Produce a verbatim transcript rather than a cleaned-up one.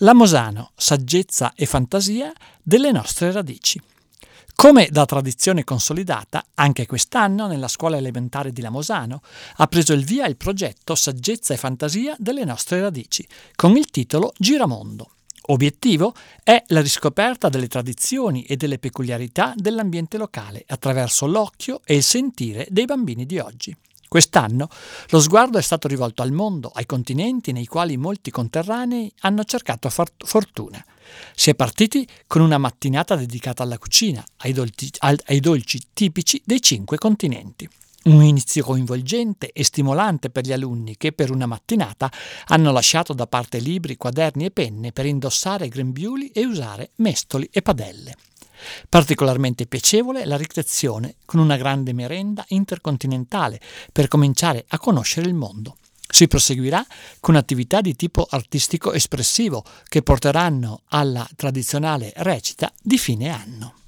Lamosano, saggezza e fantasia delle nostre radici. Come da tradizione consolidata, anche quest'anno nella scuola elementare di Lamosano ha preso il via il progetto Saggezza e fantasia delle nostre radici, con il titolo Giramondo. Obiettivo è la riscoperta delle tradizioni e delle peculiarità dell'ambiente locale attraverso l'occhio e il sentire dei bambini di oggi. Quest'anno lo sguardo è stato rivolto al mondo, ai continenti nei quali molti conterranei hanno cercato fortuna. Si è partiti con una mattinata dedicata alla cucina, ai dolci, ai dolci tipici dei cinque continenti. Un inizio coinvolgente e stimolante per gli alunni che per una mattinata hanno lasciato da parte libri, quaderni e penne per indossare grembiuli e usare mestoli e padelle. Particolarmente piacevole la ricreazione con una grande merenda intercontinentale per cominciare a conoscere il mondo. Si proseguirà con attività di tipo artistico espressivo che porteranno alla tradizionale recita di fine anno.